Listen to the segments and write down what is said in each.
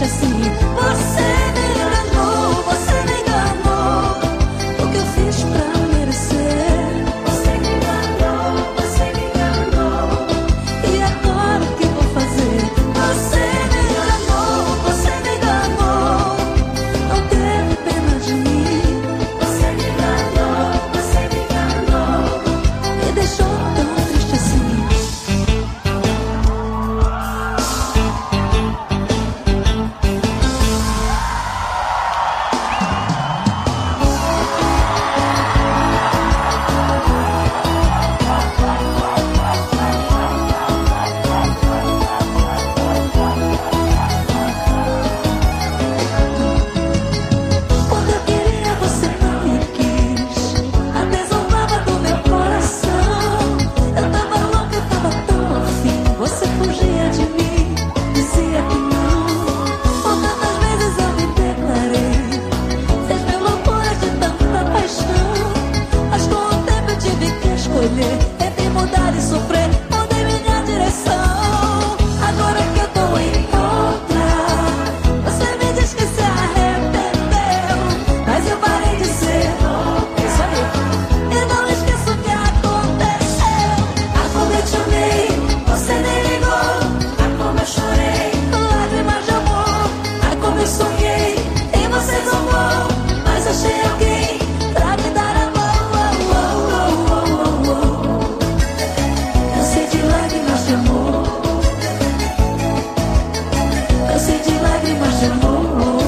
triste assim. Você me enganou, você me enganou. O que eu fiz pra merecer? Você me enganou, você me enganou. E agora o que vou fazer? Você me enganou, você me enganou. Não teve pena de mim. Você me enganou, você me enganou. Me deixou tão triste assim. Quando eu queria, você não me quis. Até zombava do meu coração. Eu tava louca, eu tava tão afim. Você fugia de mim, dizia que não. Por tantas vezes eu me declarei. Fez mil loucuras de tanta paixão. Mas com o tempo eu tive que escolher entre mudar e sofrer. Mudei minha direção. Agora que eu tô em outra, você me diz que se arrependeu. Mas eu parei de ser louca. Isso aí. E não esqueço o que aconteceu. Ah, como eu te amei, você nem ligou. Ah, como eu chorei, lágrimas de amor. Ah, como eu sonhei, e você zombou. Mas achei alguém pra me dar a mão. Cansei de lágrimas de amor. Cansei de lágrimas de amor.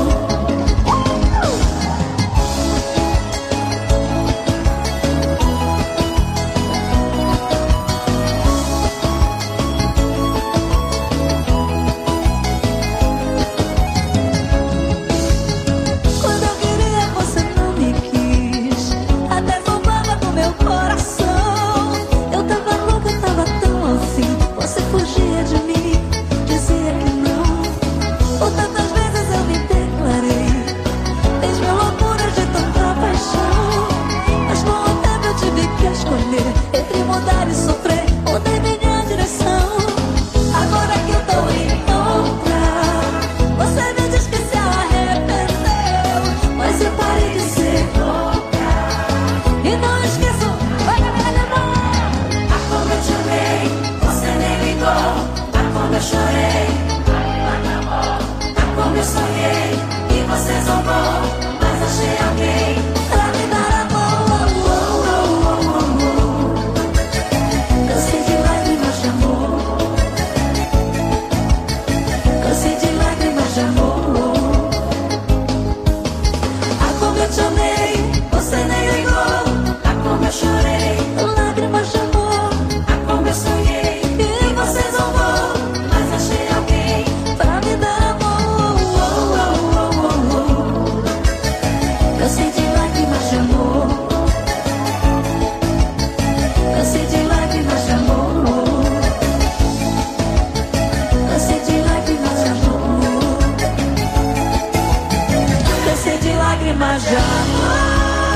Quando eu queria, você não me quis. Até zombava do meu coração. Eu tava louca, eu tava tão afim. Você fugia de mim, dizia que não. Por tantas vezes eu me declarei. Fez mil loucuras de tanta paixão. Mas com o tempo eu tive que escolher entre mudar e sofrer. Mudei minha direção. Agora que eu tô em outra, você me diz que se arrependeu. Mas eu parei de ser louca. E não esqueço, vai me lembrar. Ah, como eu te amei, você nem ligou. Ah, como eu chorei, ah, como eu sonhei, e você zombou. Mas achei alguém pra me dar a mão. Cansei de lágrimas de amor. Cansei de lágrimas de amor. Ah, como eu te amei, você nem ligou. Ah, como eu chorei, lágrimas de amor. Ah, como eu sonhei, e você zombou. Mas achei alguém pra me dar a mão. Cansei de lágrimas de amor. Cansei de lágrimas de amor. Cansei de lágrimas de amor. Cansei de lágrimas de amor.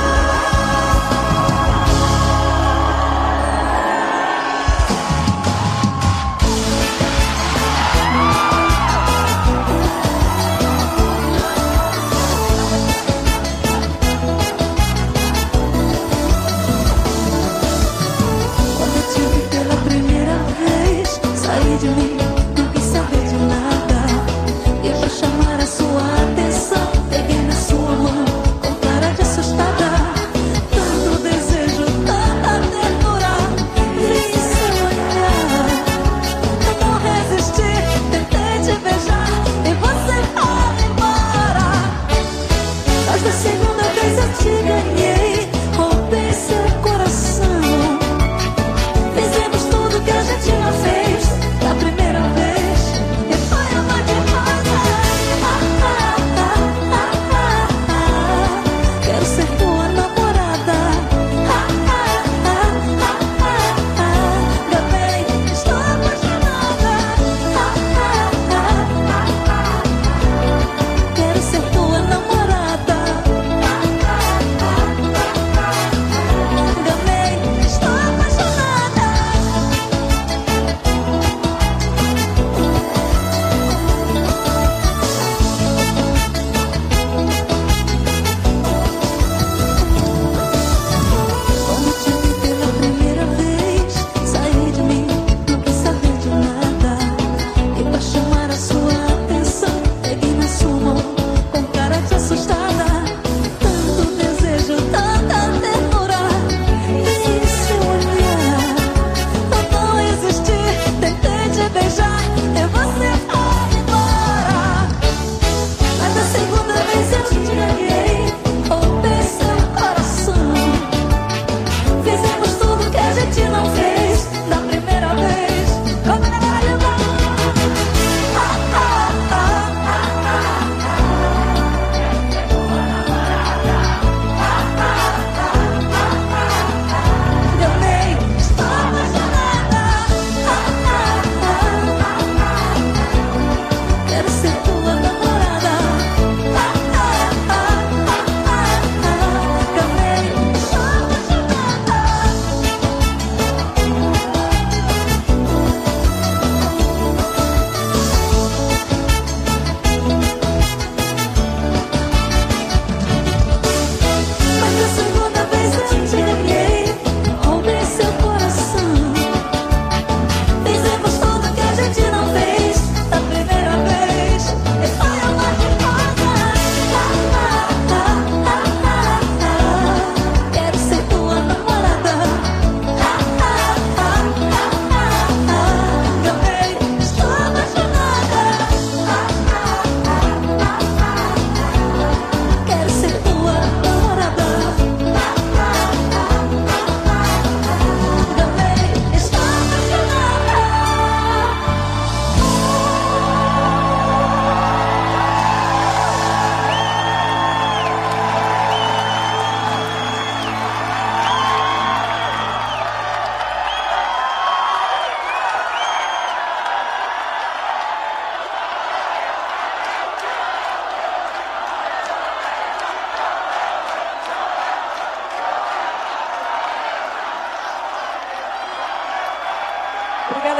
Quando eu te vi pela primeira vez, saí de mim, não quis saber de nada. E pra chamar a sua atenção, peguei na sua mão com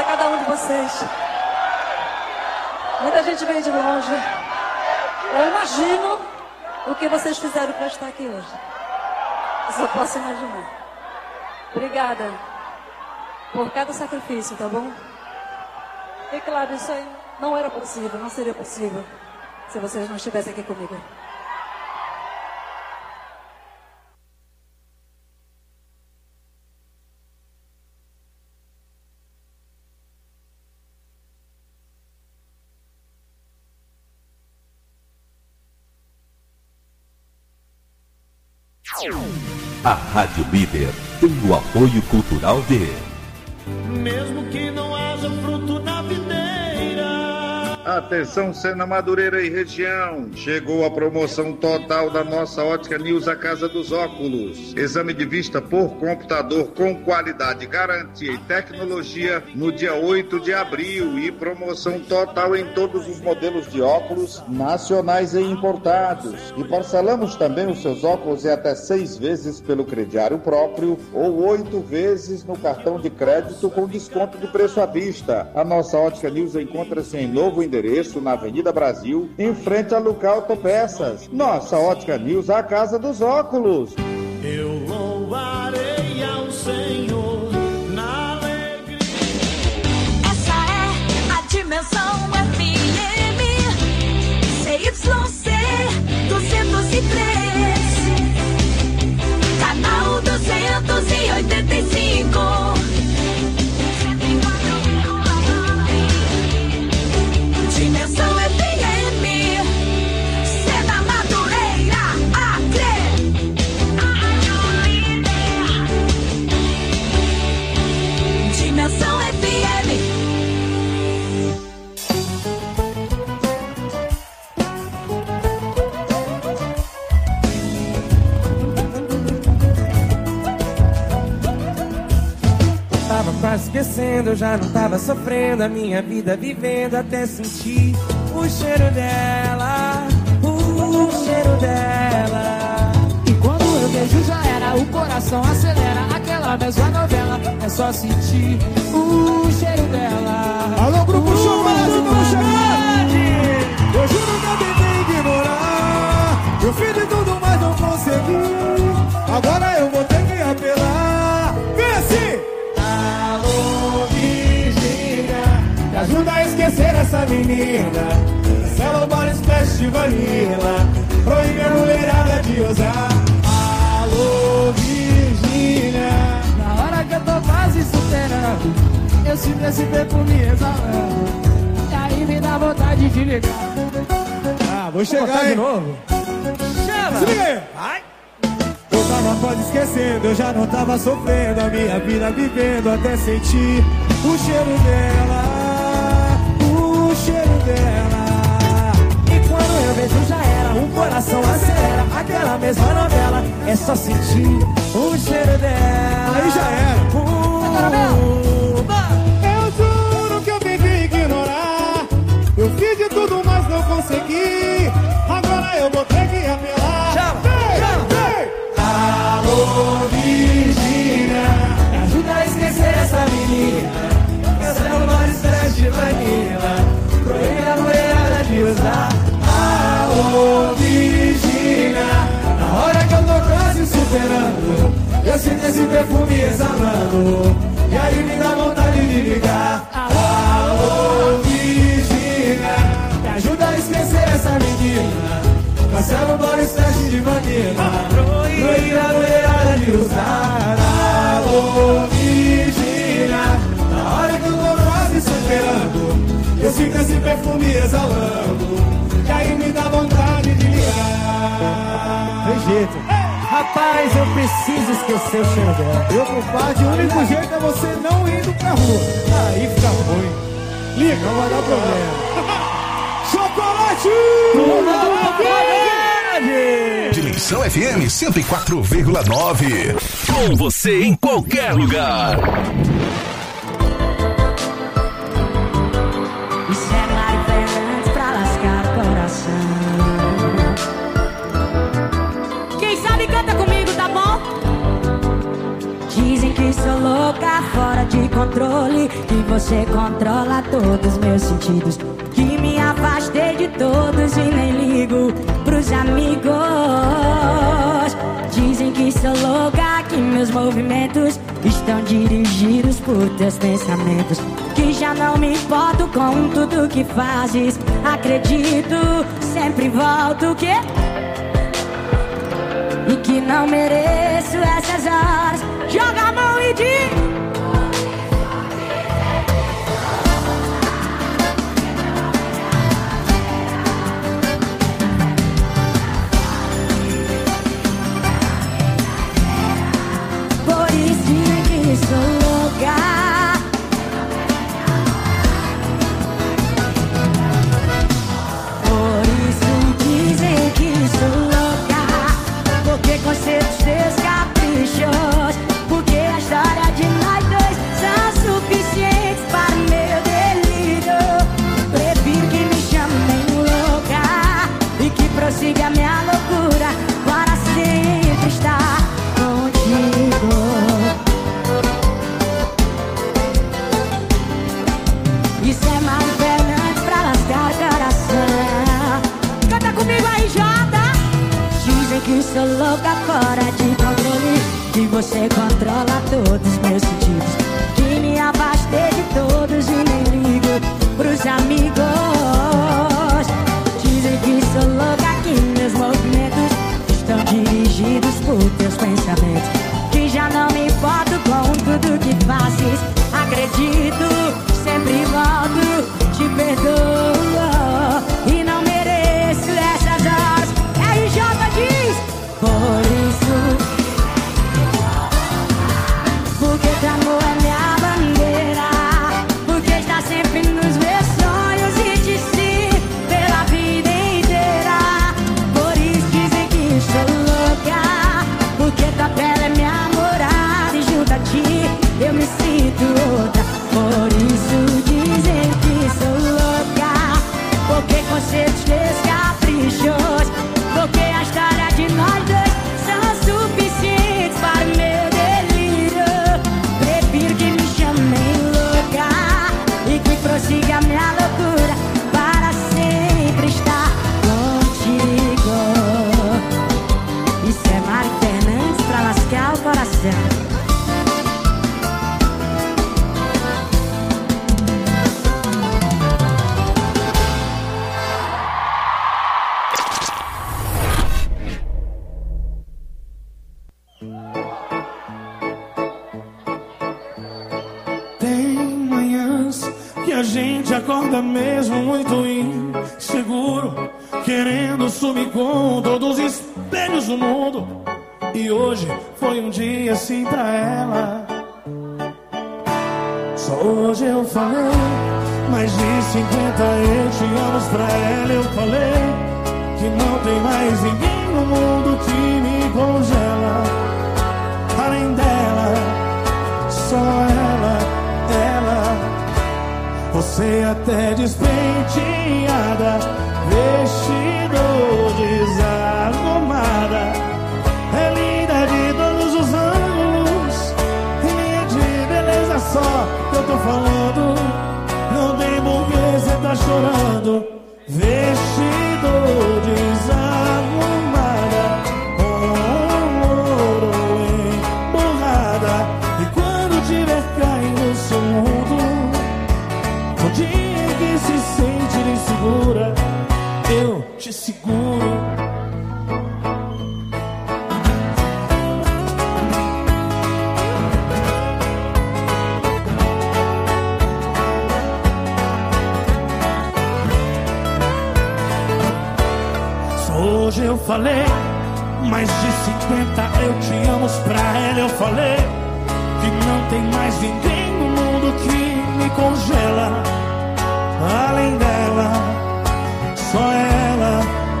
cada um de vocês. Muita gente veio de longe. Eu imagino o que vocês fizeram para estar aqui hoje. Eu só posso imaginar. Obrigada por cada sacrifício, tá bom? E claro, isso aí não era possível, não seria possível se vocês não estivessem aqui comigo. A Rádio Líder tem o apoio cultural de... Mesmo que não haja fruto na videira. Atenção, Sena Madureira e região. Chegou a promoção total da nossa Ótica News, a Casa dos Óculos. Exame de vista por computador com qualidade, garantia e tecnologia no dia 8 de abril. E promoção total em todos os modelos de óculos nacionais e importados. E parcelamos também os seus óculos em até 6 vezes pelo crediário próprio ou 8 vezes no cartão de crédito com desconto de preço à vista. A nossa Ótica News encontra-se em novo endereço na Avenida Brasil, em frente a Luca Autopeças. Nossa Ótica News, a Casa dos Óculos. Eu louvarei ao Senhor na alegria. Essa é a Dimensão FM CYC 203, canal 285. Dimensão FM, Sena Madureira, Acre. Dimensão FM. Tava quase esquecendo, eu já não tava sofrendo a minha vida vivendo até sentir o cheiro dela, o cheiro dela. E quando eu beijo já era, o coração acelera, aquela mesma novela, é só sentir o cheiro dela. Alô, grupo Show, estamos chegando! Eu juro que eu tentei ignorar, eu fiz de tudo, mas não consegui. Agora eu vou ter que apelar. Vem assim! Alô, Virgínia, me ajuda a esquecer essa menina. Cancela o Boris Splash de vanilla, proíbe a mulherada de usar. Alô, Virgínia, Na hora que eu tô quase superando, eu sinto esse perfume exalando, e aí me dá vontade de ligar. vou chegar, de hein? novo. Chama! Se liga aí! Vai! Eu tava quase esquecendo, eu já não tava sofrendo a minha vida vivendo até sentir o cheiro dela, o cheiro dela. E quando eu vejo já era, o coração acelera, aquela mesma novela, é só sentir o cheiro dela. Aí já era. Eu juro que eu tentei ignorar, eu fiz de tudo, mas não consegui. Agora eu vou ter que apelar. Chama, chama. Alô, Virgínia, Me ajuda a esquecer essa menina, cancela o Boris Splash de vanilla, proíbe a mulherada de usar. alô, Virgínia, na hora que eu tô quase superando, eu sinto esse perfume exalando, e aí me dá vontade de ligar. Alô, Virgínia, me ajuda a esquecer essa menina, cancela o Boris Splash de vanilla, proíbe a mulherada de usar. Alô, Virgínia, na hora que eu tô quase superando, eu sinto esse perfume exalando, e aí me dá vontade de ligar. Tem jeito. Rapaz, eu preciso esquecer o cheiro dela. Meu compadre, o único jeito é você não indo pra rua. Aí fica ruim. Liga, não vai dar problema. Chocolate! Dimensão FM 104,9. Com você em qualquer lugar. Isso é marifé pra lascar o coração. Quem sabe canta comigo, tá bom? Dizem que sou louco. louca, fora de controle, que você controla todos os meus sentidos, que me afastei de todos e nem ligo pros amigos. Dizem que sou louca, que meus movimentos estão dirigidos por teus pensamentos, que já não me importo com tudo que fazes. Acredito, sempre volto que e que não mereço essas horas. Joga a mão e diz: por isso que sou louca. Por isso dizem que sou louca, porque conceito seus caprichos, porque a história de nós dois são suficientes para o meu delírio. Prefiro que me chamem louca e que prossiga a minha loucura para sempre estar contigo. Isso é Mário Fernandes pra lascar o coração. Canta comigo aí, Jota. Dizem que sou louca, fora de controle, que você controla todos os meus sentidos, que me afastei de todos e nem ligo pros amigos. Dizem que sou louca, que meus movimentos estão dirigidos por teus pensamentos, que já não me importo com tudo que fazes. Acredito, sempre volto, te perdoo e não mereço essas horas. RJ diz: por isso, porque teu amor é minha bandeira, porque está sempre nos meus sonhos e te sigo pela vida inteira. Por isso dizem que sou louca, porque tua pele é minha morada e junto a ti eu me sinto outra. Por isso dizem que sou louca, porque conceitos teus caprichos, porque a história de nós dois são suficientes para o meu delírio. Prefiro que me chamem louca e que prossiga a minha loucura para sempre estar contigo. Isso é Mário Fernandes pra lascar o coração. Que a gente acorda mesmo muito inseguro, querendo sumir com todos os espelhos do mundo. E hoje foi um dia assim pra ela. Só hoje eu falei mais de 50 eu te amo pra ela. Eu falei que não tem mais ninguém no mundo que me congela. Além dela, só ela. Você até despenteada, vestido desarrumada, é linda de todos os ângulos, e linha de beleza só que eu tô falando. Não tem por que cê tá chorando. Vestido desarrumada, com ouro emburrada, e quando tiver caindo no seu mundo, no dia que se sente insegura, eu te seguro. Só hoje eu falei mais de 50 eu te amo pra ela. Eu falei que não tem mais ninguém no mundo que me congela. Além dela, só ela.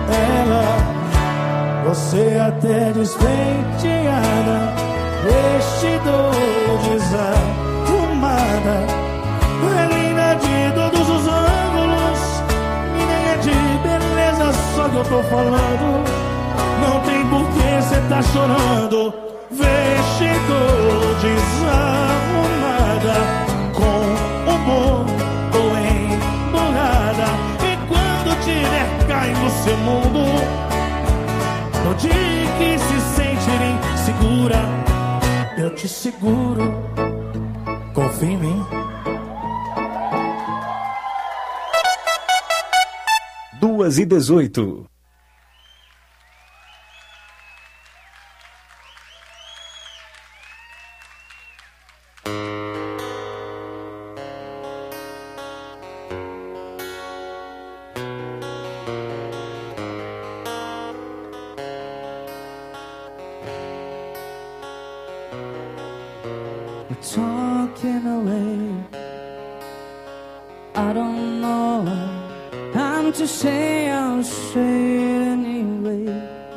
Você até despenteada, vestido desarrumada, é linda de todos os ângulos, menina de beleza só que eu tô falando. Não tem por que cê tá chorando. Vê, chegou desarrumada, com humor ou emburrada. E quando tiver cai no seu mundo, no dia que se sentir insegura, eu te seguro, confia em mim. 2h18. Talking away, I don't know how to say, I'll say it anyway.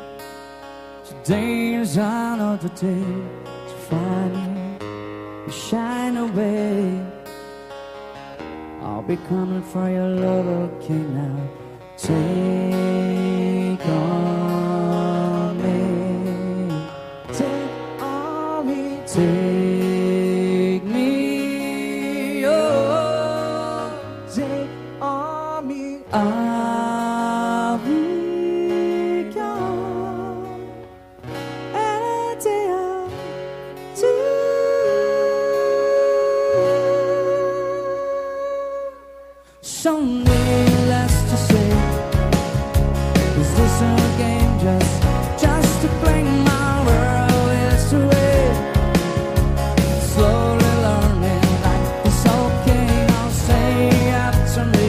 Today is another day to find you shine away. I'll be coming for your love, okay now. Take on me, take on me, take. I'll be gone any day or two. Someday less to say. Is this a game just to bring my world is away? Slowly learning that it's okay. Now say after me.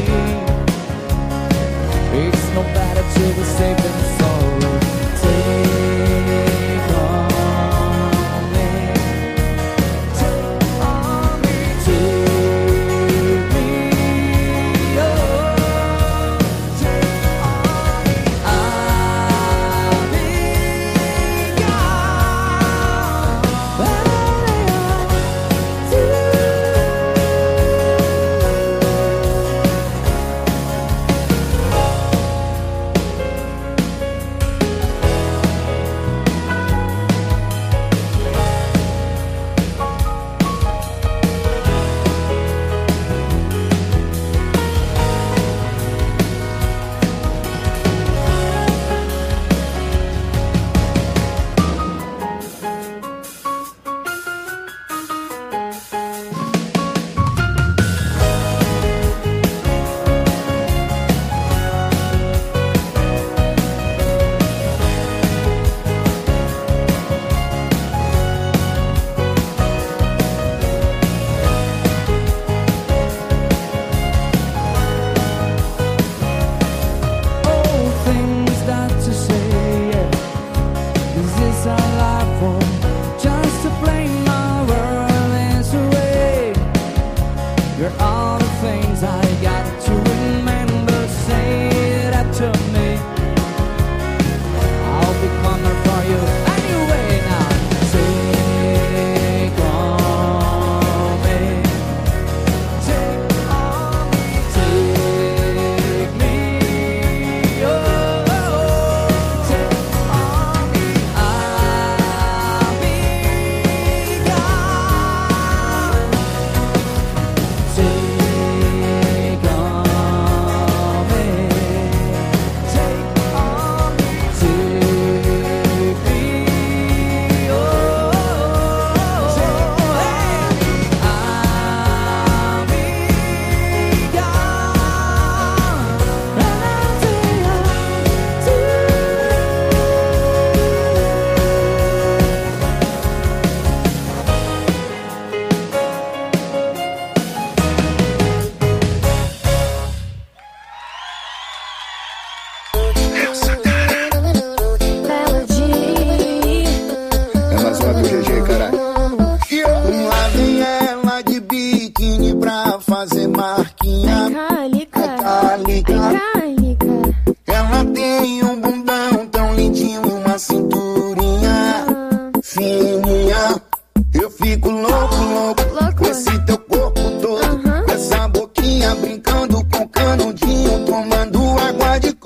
It's no better to be safe than sorry. Take on me, take on me, take me, oh, take on me. I'll be gone, but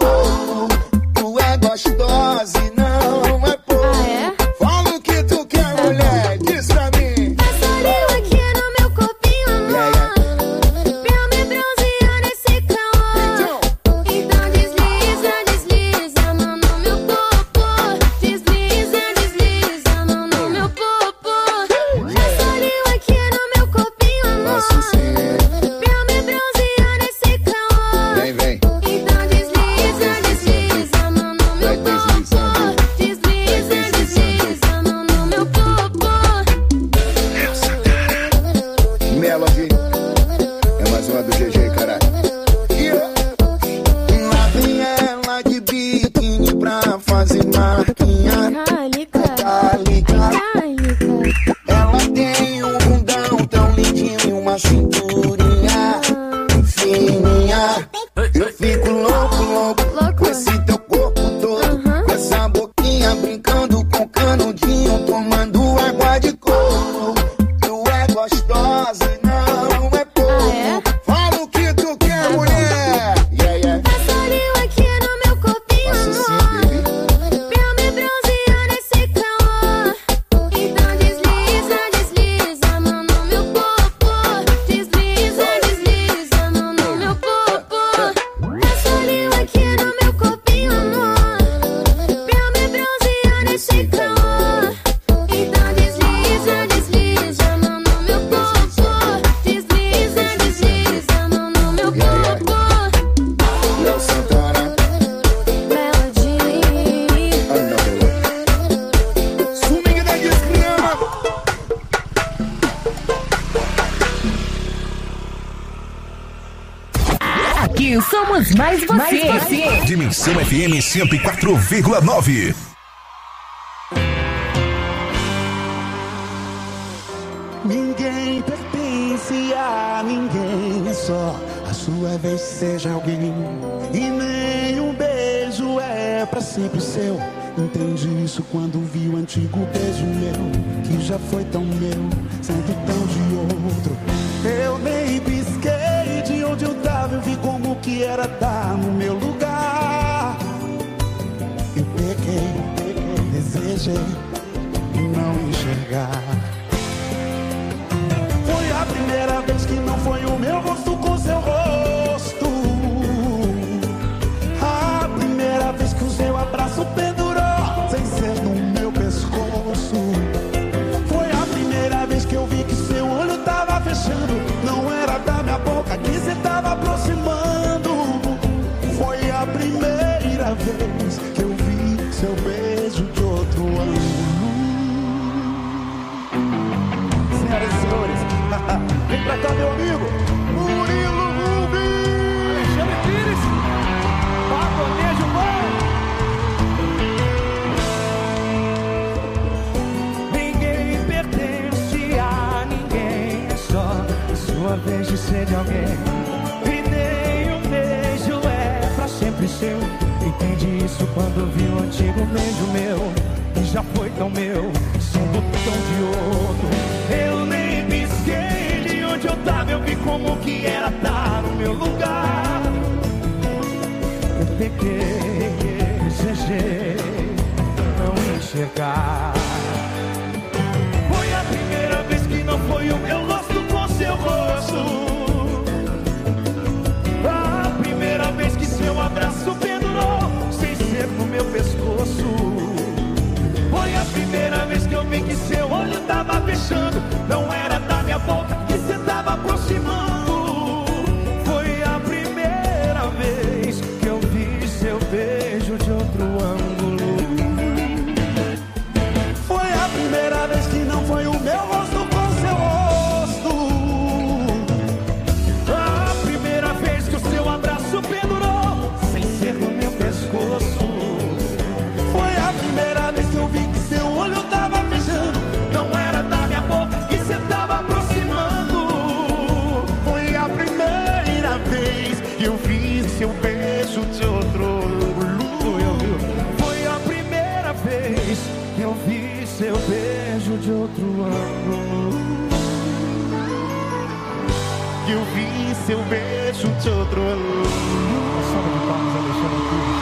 gostosa e não é pouco. Fala o que tu quer gostosa e marquinha metálica. Ela tem um bundão tão lindinho e uma cinturinha fininha. Eu fico louco com esse teu corpo todo, com essa boquinha brincando com canudinho, tomando água de coco. Tu é gostosa e não é pouco. Fala o que tu quer, mulher. Passa olhinho aqui no meu corpinho, amor, pra me bronzear nesse calor. Então desliza, desliza, mão no meu corpo. Desliza, desliza, mão no meu corpo. Passa olhinho aqui no meu corpinho, amor, pra me bronzear nesse calor. Então desliza, desliza, mão no meu corpo. Desliza, desliza, mão no meu corpo. Léo Santana, Melody. swing da desgrama. Aqui somos mais você. Dimensão FM 104,9. Ninguém pertence a ninguém, é só a sua vez, seja alguém. E nem um beijo é pra sempre seu. Entende isso quando vi o antigo beijo meu, que já foi tão meu, sendo tão de outro. Eu nem pisquei de onde eu tava, eu vi como que era dar no meu lugar. Eu peguei, desejei não enxergar. Foi a primeira vez que não foi o meu rosto com seu rosto. A primeira vez que o seu abraço pendurou sem ser no meu pescoço. Foi a primeira vez que eu vi que seu olho tava fechando, não era da minha boca que você tava aproximando. Foi a primeira vez que eu vi seu beijo de outro ângulo. Senhoras e senhores, vem pra cá, meu amigo Murilo Rubens, Alexandre Pires, Pagonejo Bom. Ninguém pertence a ninguém, é só a sua vez de ser de alguém. E nem um beijo é pra sempre seu. Entendi isso quando vi o antigo beijo meu, que já foi tão meu, sendo tão de outro. Eu nem pisquei de onde eu tava, eu vi como que era estar no meu lugar. Eu peguei, desejei não enxergar. Foi a primeira vez que não foi o meu rosto com seu rosto. A primeira vez que seu abraço pendurou sem ser no meu pescoço. Foi a primeira vez que eu vi que seu olho tava fechando, não era da minha boca que você tava aproximando. Foi a primeira vez que eu vi seu beijo de outro ângulo. Foi a primeira vez que não foi o meu rosto com seu rosto. A primeira vez que o seu abraço pendurou sem ser no meu pescoço. Foi a primeira vez que eu vi que seu olho tava fechando, não era da minha boca que você tava aproximando. Foi a primeira vez que eu vi seu beijo de outro ângulo. Foi a primeira vez que eu vi seu beijo de outro ângulo. Que eu vi seu beijo de outro ângulo. Salva de palmas, Alexandre Pires.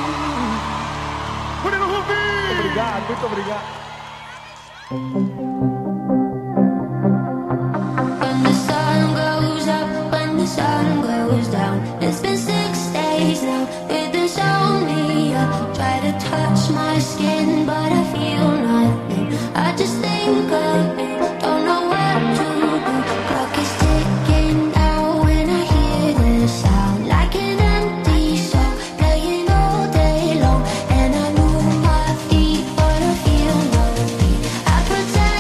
Murilo Rubens! Obrigado, muito obrigado. When the sun goes up, when the sun goes down, it's been 6 days now, it didn't show me up. Try to touch my skin, but I feel nothing. I just think of it, don't know where to go. Clock is ticking now when I hear the sound, like an empty song, playing all day long. And I move my feet, but I feel no beat. I pretend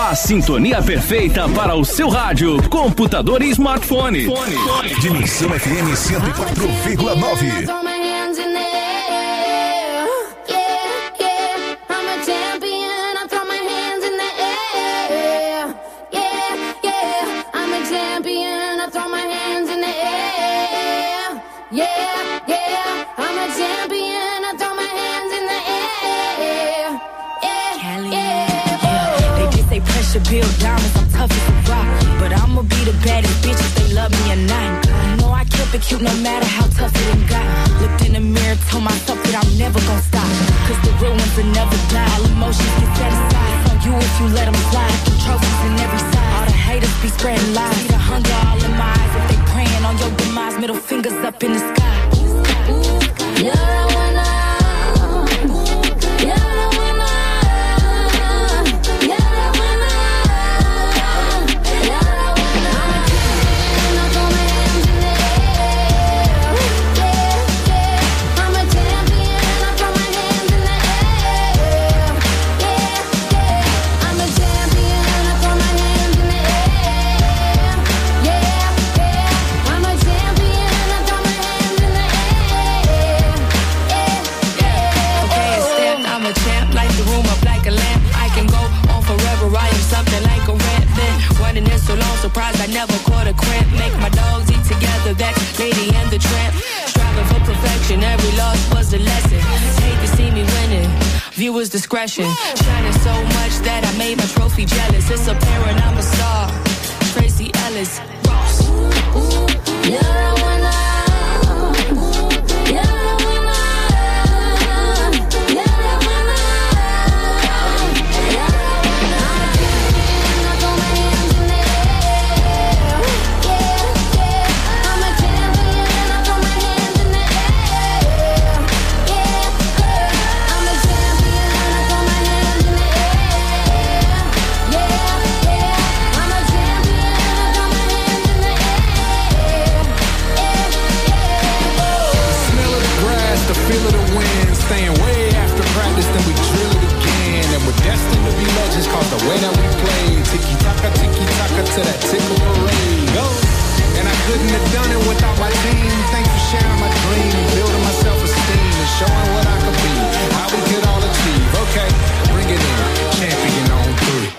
A sintonia perfeita para o seu rádio, computador e smartphone. Dimensão FM 104,9. Build diamonds, I'm tough as a rock, but I'ma be the baddest bitch if they love me or not. You know I kept it cute no matter how tough it got. Looked in the mirror, told myself that I'm never gonna stop, cause the real ones will never die. All emotions get set aside, it's on you if you let them slide. The trophies in every side, all the haters be spreading lies. See the hunger all in my eyes, if they praying on your demise, middle fingers up in the sky. You're the winner. Surprised I never caught a cramp. Make my dogs eat together, that's Lady and the Tramp. Striving for perfection, every loss was a lesson. Hate to see me winning, viewers' discretion. Shining so much that I made my trophy jealous. It's apparent I'm a star, Tracy Ellis Ross. You're a winner. Staying way after practice, then we drill it again. And we're destined to be legends, cause the way that we play. Tiki-taka to that tickle parade. Go! And I couldn't have done it without my team. Thanks for sharing my dream, building my self-esteem, and showing what I could be, how we could all achieve. Okay, bring it in, champion on 3.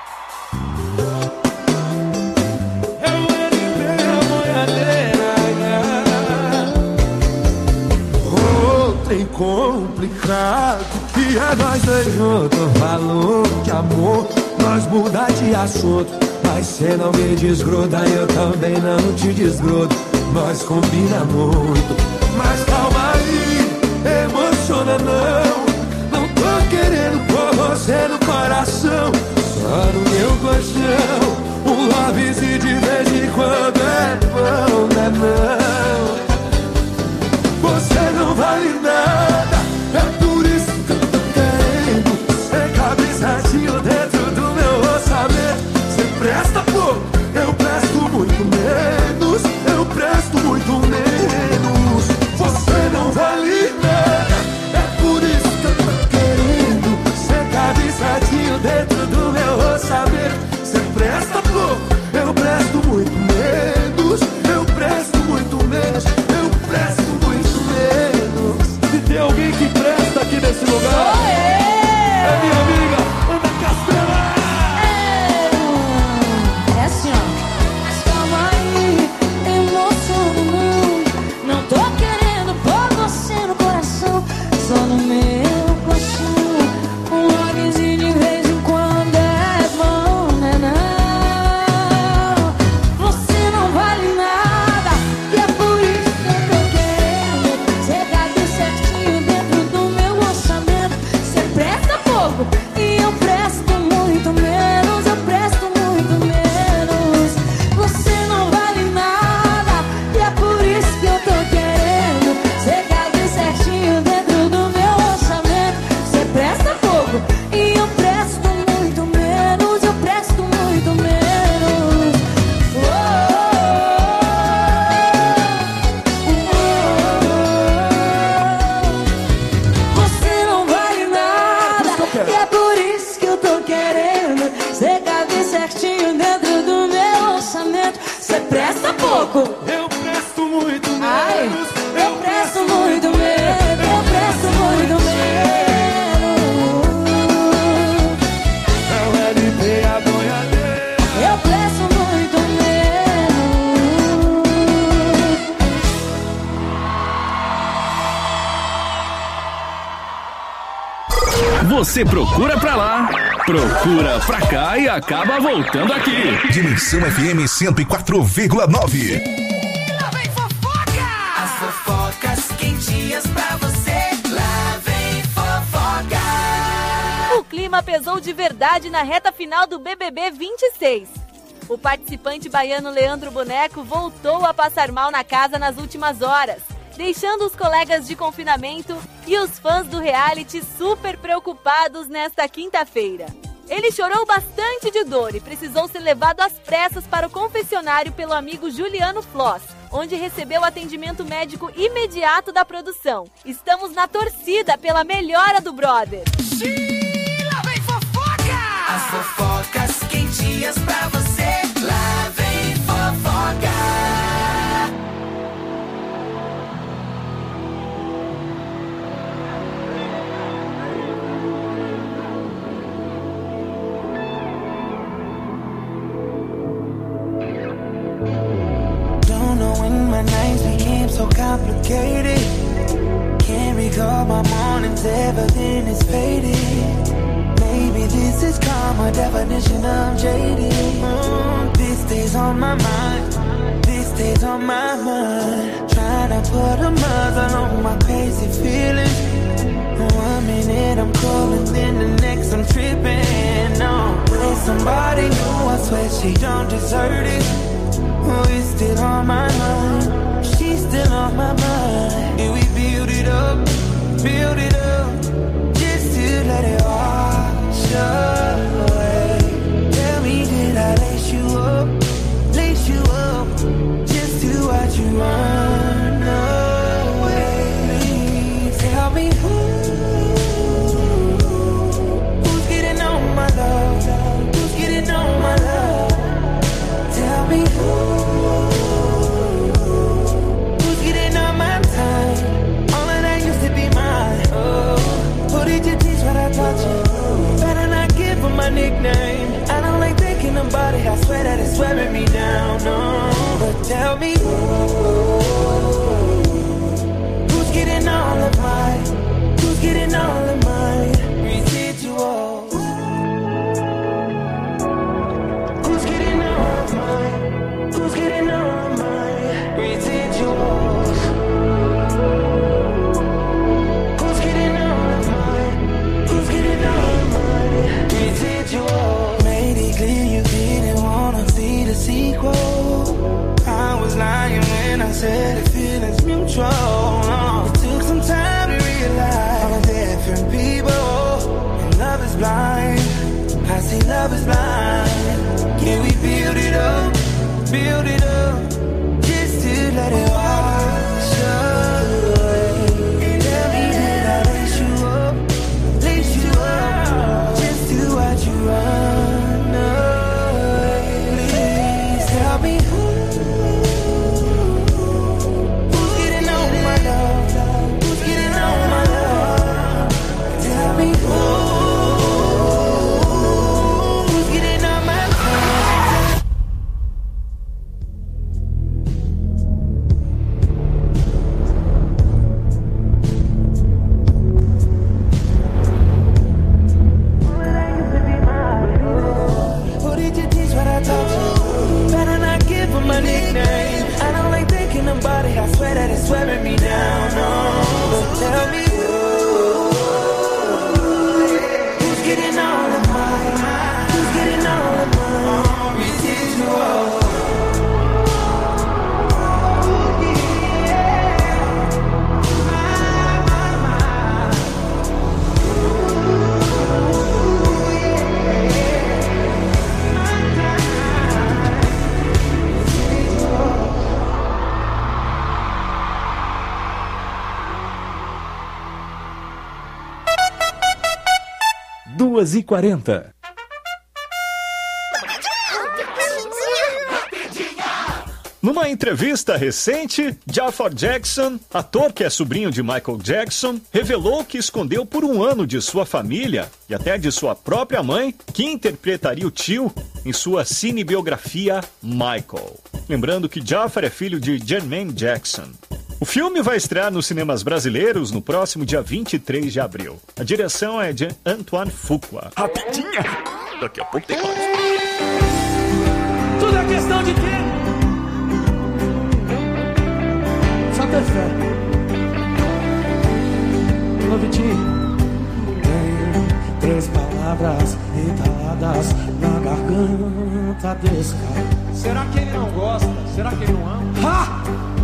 Complicado que é nós dois juntos. Falou de amor, nós mudar de assunto, mas cê não me desgruda, eu também não te desgrudo. Nós combina muito, mas calma aí, emociona não tô querendo pôr você no coração, só no meu colchão. Um lobbyzinho de vez em quando é bom, não é não. Você não vale nada, é por isso que eu tô querendo. Você cabe certinho dentro do meu orçamento. Você presta pouco, eu presto muito menos. Eu presto muito menos. Você não vale nada, é por isso que eu tô querendo. Você cabe certinho dentro do meu orçamento. Você presta pouco, eu presto muito menos. Eu presto muito menos. Eu presto muito menos. Se tem alguém que presta aqui nesse lugar, é minha amiga Ana Castela. É assim, ó. Mas calma aí, emociona não tô querendo pôr você no coração, só no meu coração. Um logzinho de vez em quando é bom, né não? Você não vale nada, e é por isso que eu tô querendo. Você cabe certinho dentro do meu orçamento. Você presta pouco e eu presto muito menos. Eu presto muito menos. Você não vale nada, e é por isso que eu tô querendo. Você cabe certinho dentro do meu orçamento. Você presta pouco e eu presto muito menos. Eu presto muito menos. Você não vale nada, e é por isso que eu tô querendo. Você cabe você presta pouco. Eu presto muito menos. Ai, eu presto muito menos. Eu presto muito menos. Não é de ter a boiadeira. Eu presto muito menos. Você procura pra lá, procura pra cá e acaba voltando aqui. Dimensão FM 104,9. Lá vem fofoca! As fofocas quentinhas pra você. Lá vem fofoca! O clima pesou de verdade na reta final do BBB 26. O participante baiano Leandro Boneco voltou a passar mal na casa nas últimas horas, deixando os colegas de confinamento e os fãs do reality super preocupados nesta quinta-feira. Ele chorou bastante de dor e precisou ser levado às pressas para o confessionário pelo amigo Juliano Floss, onde recebeu atendimento médico imediato da produção. Estamos na torcida pela melhora do brother. Lá vem fofoca! As fofocas quentinhas pra você. Lá vem fofoca! Don't know when my nights became so complicated. Can't recall my mornings, everything is faded. Maybe this is karma, definition of jaded. This stays on my mind, this stays on my mind. Trying to put a muzzle on my crazy feelings. 1 minute I'm cool and then the next I'm tripping. No, with somebody new, I swear she don't deserve it. Oh, it's still on my mind. She's still on my mind. And we build it up, just to let it wash away. Tell me, did I lace you up, just to watch you run away? Tell me who's getting on my love? Who's getting on my love? Tell me who's getting on my time? All of that used to be mine. Oh, who did you teach what I taught you? Better not give her my nickname. I don't like thinking about it. I swear that it's wearing me down. No, but tell me who's getting all of mine? Who's getting all of mine? Residuals. Who's getting all of mine? Who's getting all of mine? Residuals. Who's getting all of mine? Who's getting all of mine? Residuals. Made it clear you didn't wanna see the sequel. I was lying when I said the feeling's mutual. It took some time to realize I'm a different people. And love is blind. I see love is blind. Can we build it up, just to let it wash away? Tell me, did I lace you up, just to watch you run away? Please tell me who's getting on my love? Who's getting on my love? Tell me who's getting on my love? Who did you teach what I taught you? Better not give her my nickname. I don't like thinking about it. I swear that it's wearing me down. No, but tell me who's getting all of mine? Who's getting all of mine? Residual. Duas e 40. Numa entrevista recente, Jafar Jackson, ator que é sobrinho de Michael Jackson, revelou que escondeu por um ano de sua família e até de sua própria mãe, que interpretaria o tio em sua cinebiografia Michael. Lembrando que Jafar é filho de Jermaine Jackson. O filme vai estrear nos cinemas brasileiros no próximo dia 23 de abril. A direção é de Antoine Fuqua. Rapidinha! Daqui a pouco tem mais. Tudo é questão de tempo. Só ter fé. Alô, Vitinho. Tem 3 palavras entaladas na garganta desse cara. Será que ele não gosta? Será que ele não ama? Ha!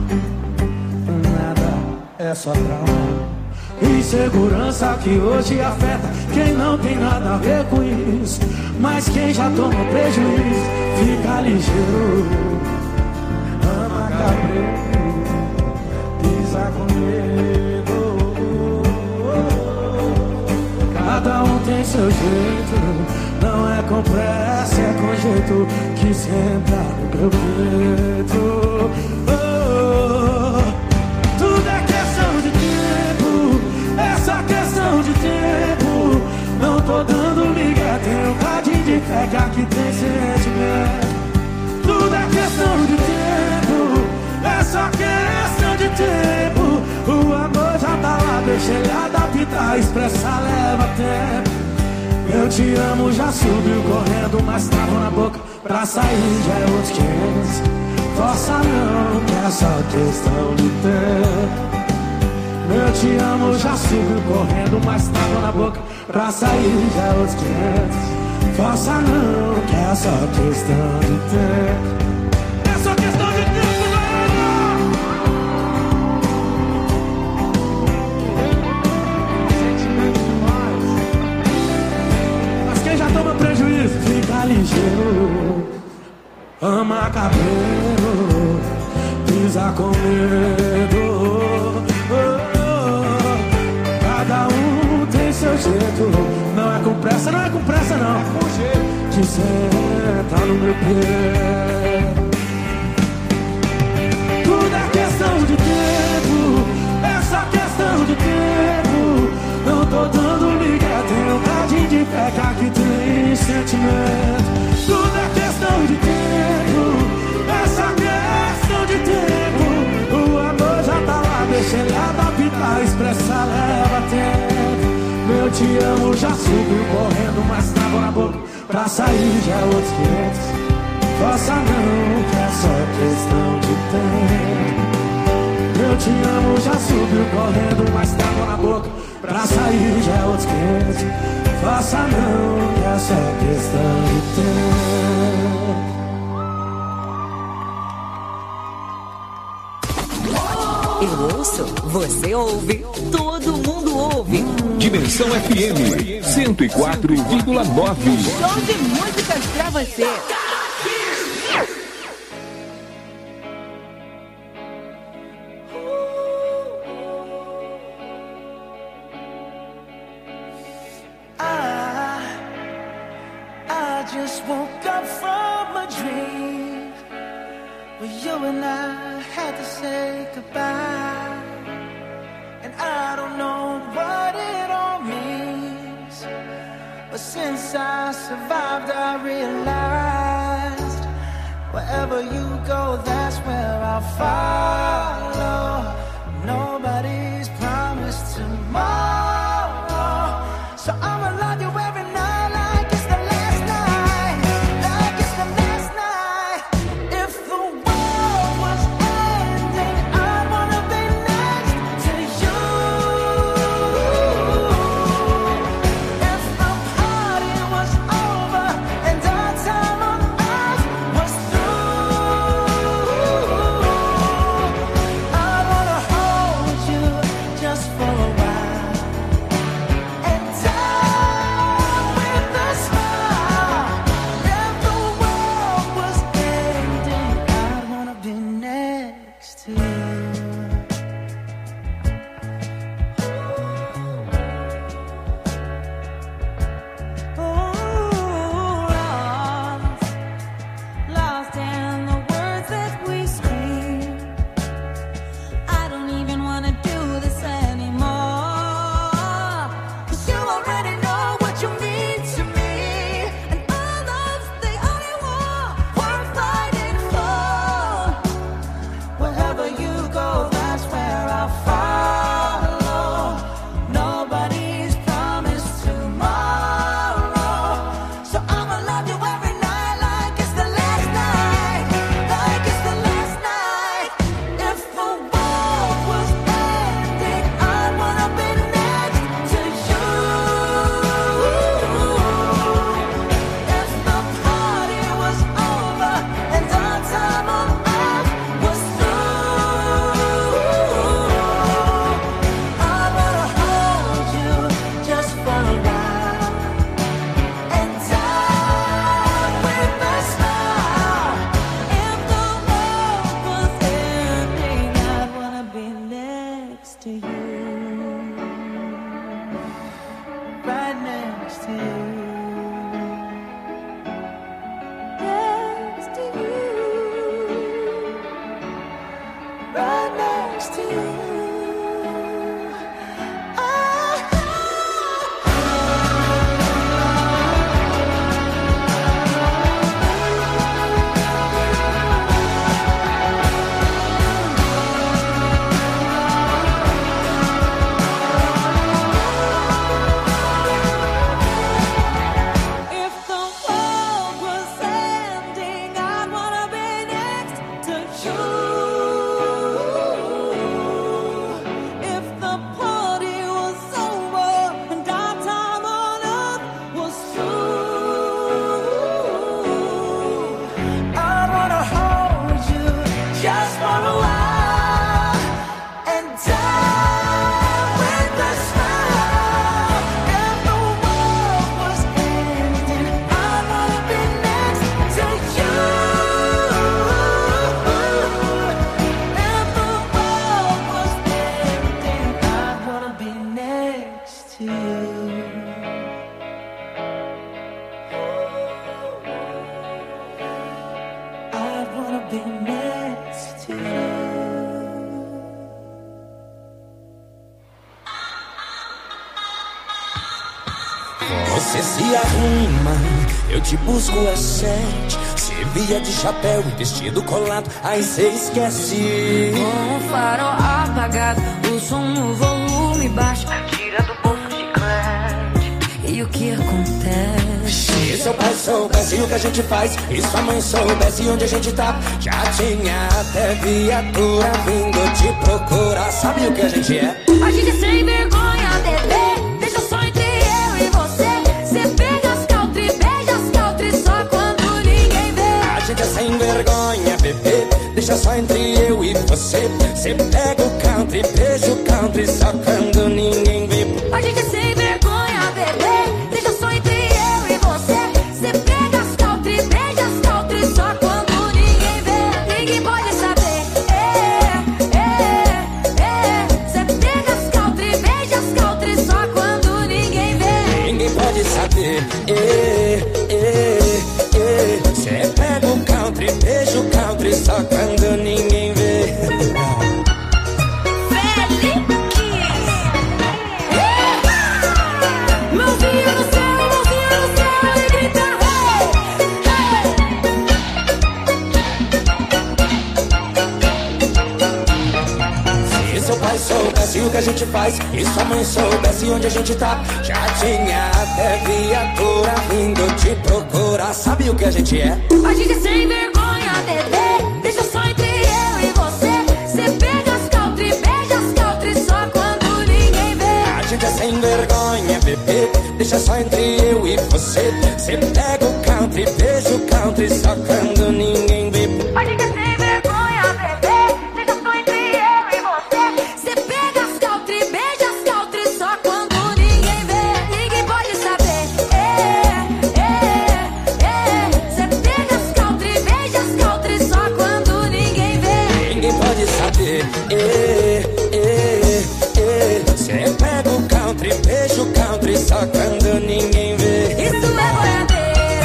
Nada é só trauma. Insegurança que hoje afeta quem não tem nada a ver com isso. Mas quem já tomou prejuízo fica ligeiro. Ama cabreiro, pisa com medo. Cada um tem seu jeito. Não é com pressa, é com jeito que senta no meu peito. Tudo é questão de tempo, essa questão de tempo. Não tô dando migué, tenho cadinho de fé que aqui tem sentimento. Tudo é questão de tempo, essa questão de tempo. O amor já tá lá, deixa ele adaptar, expressar leva tempo. Eu te amo já subiu correndo, mas tava na boca pra sair já é outros 500. Força não, que é só questão de tempo. Eu te amo já subiu correndo, mas tava na boca pra sair já é outros 500. Força não, que é só questão de tempo. É só questão de tempo, galera! Sentimento demais. Mas quem já toma prejuízo fica ligeiro. Ama cabelo, pisa com medo. Cada um tem seu jeito. Não é com pressa, não é com pressa não. É com jeito que senta no meu pé. Tudo é questão de tempo, essa questão de tempo. Não tô dando migué, tenho um cadinho de fé que aqui tem sentimento. Tudo é questão de tempo, essa questão de tempo. O amor já tá lá, deixa ele adaptar, expressar leva tempo. Eu te amo já subiu correndo, mas tava na boca pra sair já é outros 500. Força não, que é só questão de tempo. Eu te amo já subiu correndo, mas tava na boca pra sair já é outros 500. Força não, que é só questão de tempo. Eu ouço, você ouve, todo mundo ouve. Dimensão FM 104,9. Show de músicas pra você. I just woke up from a dream where you and I had to say goodbye. And I don't know what it all means, but since I survived I realized wherever you go, that's where I'll follow. Nobody's promised tomorrow, so I'ma love you every night like it's the last night, like it's the last night. If the world was ending, I'd wanna be next to you. If the party was over and our time on earth was through, I'd wanna Cê se arruma, eu te busco às 7. Cê via de chapéu e vestido colado, aí cê esquece. Com o farol apagado, o som no volume baixo, tira do bolso o chiclete. E o que acontece? Se seu pai soubesse o que a gente faz, e sua mãe soubesse onde a gente tá, já tinha até viatura vindo te procurar. Sabe o que a gente é? A gente é sem vergonha, bebê. Deixa só entre eu e você. Cê pega as country, beija as country só quando ninguém vê. A gente é sem vergonha, bebê. Deixa só entre eu e você. Cê pega o country, beija o country só quando ninguém vê. A gente é sem vergonha, bebê. Deixa só entre eu e você. Cê pega as country, beija as country só quando ninguém vê. Ninguém pode saber. Cê pega as country, beija as country só quando ninguém vê. Ninguém pode saber. Cê pega o country, beija o country só quando ninguém vê. Mãozinha no céu e grita hey, hey. Se seu pai soubesse o que a gente faz, e sua mãe soubesse onde a gente tá, já tinha até viatura vindo te procurar. Sabe o que a gente é? A gente é sem vergonha, bebê. Deixa só entre eu e você. Cê pega as country, beija as country só quando ninguém vê. A gente é sem vergonha, bebê. Deixa só entre eu e você. Cê pega o country, beija o country só quando ninguém vê. A gente é sem vergonha, bebê. Deixa só entre eu e você. Cê pega as country, beija as country só quando ninguém vê. Ninguém pode saber. Cê pega as country, beija as country só quando ninguém vê. Ninguém pode saber. Cê pega o country, beija o country só quando ninguém vê. Isso é boiadeira.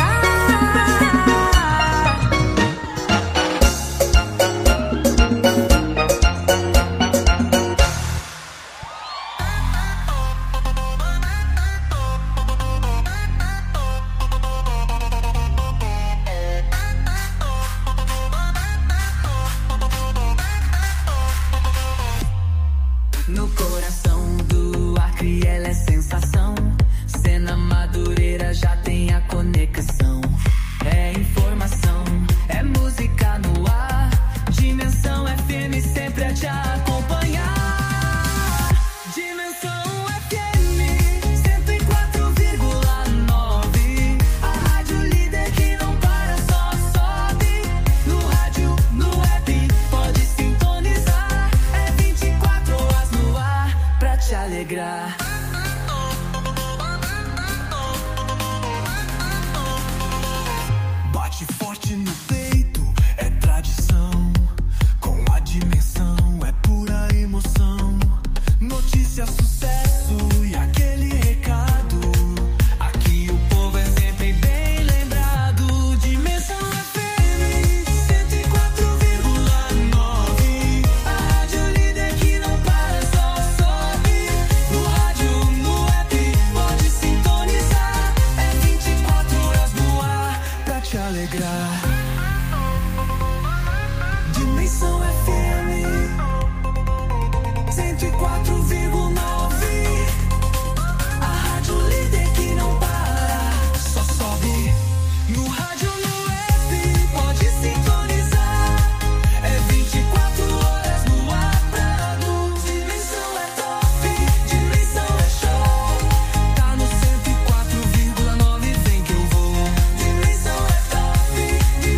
No coração do Acre ela é sensação. Cena Madureira já tem a conexão. É informação, é música no ar. Dimensão FM sempre a te acompanhar. Dimensão FM 104,9. A rádio líder que não para, só sobe. No rádio, no app, pode sintonizar. É 24 horas no ar pra te alegrar. Bate forte no peito, é tradição. Com a dimensão, é pura emoção. Notícia, sucesso e aquele recado. Aqui o povo é sempre bem lembrado. Dimensão FM 104,9. A rádio líder que não para, só sobe. No rádio, no app, pode sintonizar. É 24 horas no ar pra te alegrar. Dimensão FM 104,9. A rádio líder que não para, só sobe. No rádio, no app, pode sintonizar. É 24 horas no ar pra luz. Dimensão é top, dimensão é show. Tá no 104,9, vem que eu vou. Dimensão é top, dimensão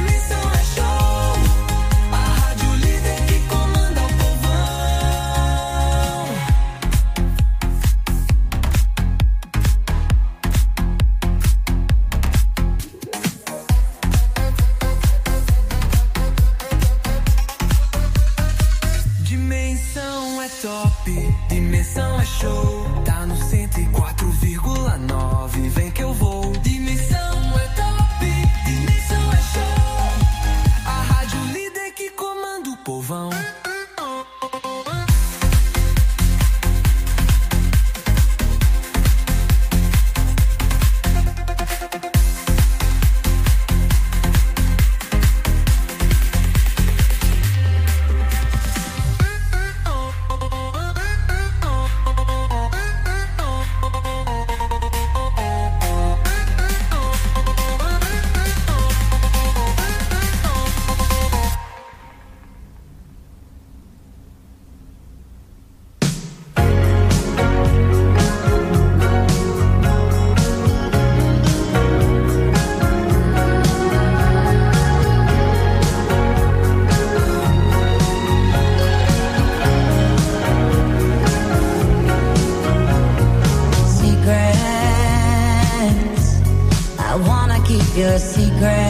wanna keep your secrets,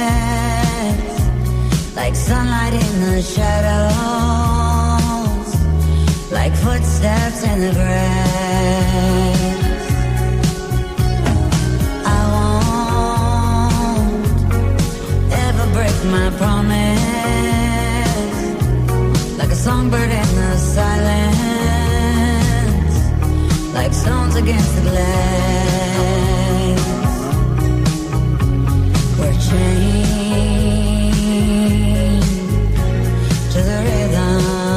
like sunlight in the shadows, like footsteps in the grass. I won't ever break my promise, like a songbird in the silence, like stones against the glass. We're chained to the rhythm.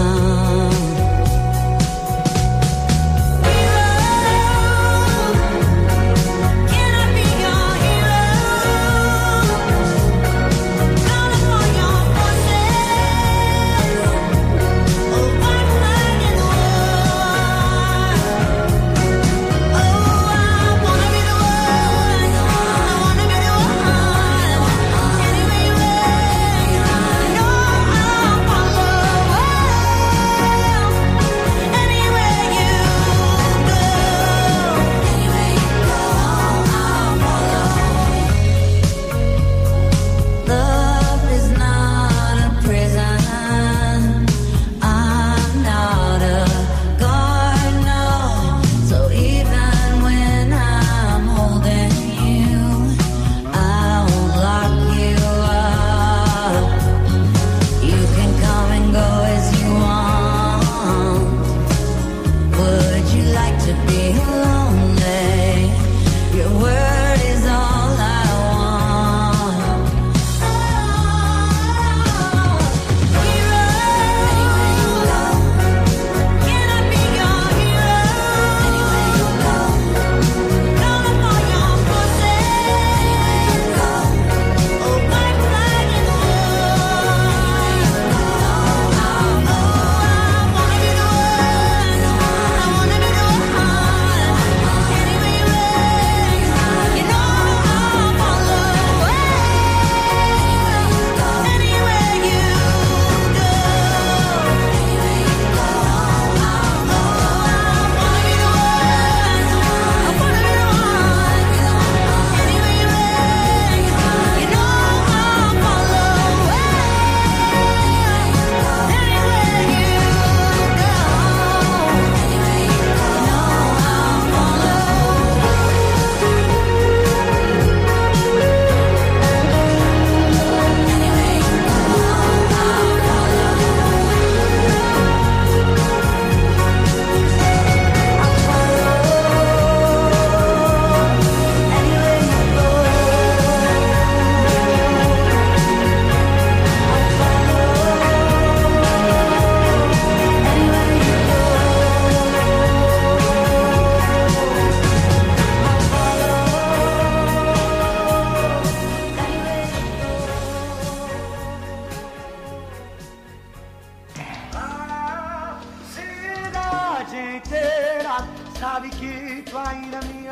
Sabe que tu ainda me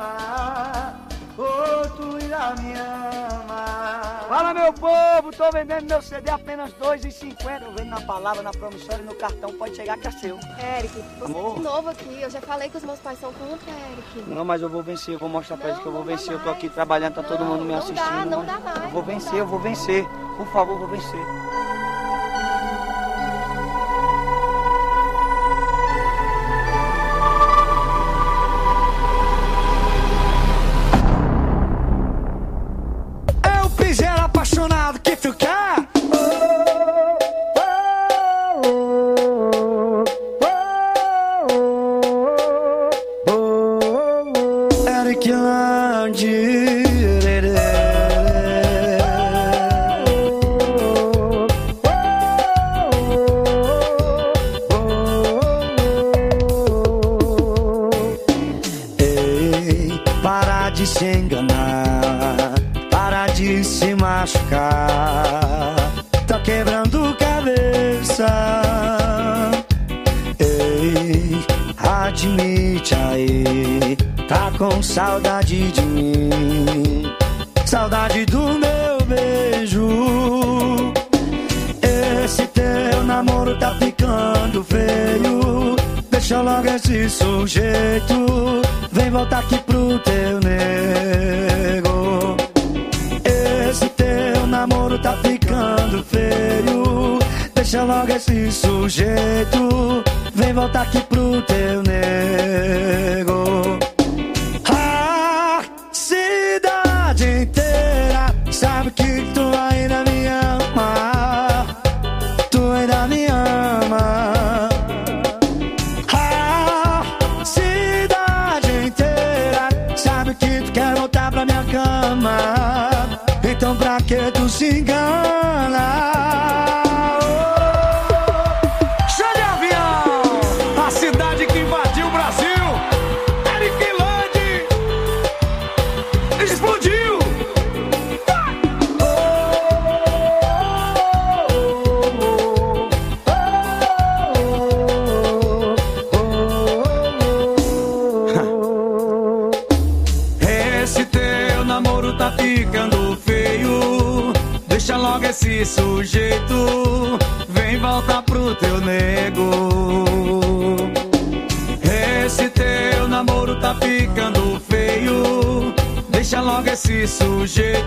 ama, oh, tu ainda me ama. Fala, meu povo, tô vendendo meu CD apenas R$2,50. Eu vendo na palavra, na promissória e no cartão, pode chegar que é seu. Eric, você é de novo aqui, eu já falei que os meus pais são contra, Eric. Não, mas eu vou vencer, eu vou mostrar pra eles que eu vou vencer. Eu tô aqui trabalhando, tá todo mundo me assistindo. Não dá mais. Eu vou vencer, eu vou vencer. Por favor, eu vou vencer. Apaixonado que tu quer. Eric Andy. Ei, para de se enganar, para de se machucar, tá quebrando cabeça. Ei, admite aí, tá com saudade de mim, saudade do meu beijo. Esse teu namoro tá ficando feio, deixa logo esse sujeito, vem voltar aqui pro teu nego. deixa logo esse sujeito. Vem voltar aqui pro teu nego. A cidade inteira sabe que tu ainda me ama. Tu ainda me ama. A cidade inteira sabe que tu quer voltar pra minha cama. Então pra que tu se engana? Show de avião! A cidade que invadiu o Brasil, Eric Lande, explodiu! Esse teu namoro tá ficando feio. Deixa logo esse sujeito. Vem voltar pro teu nego. Esse teu namoro tá ficando feio. Deixa logo esse sujeito.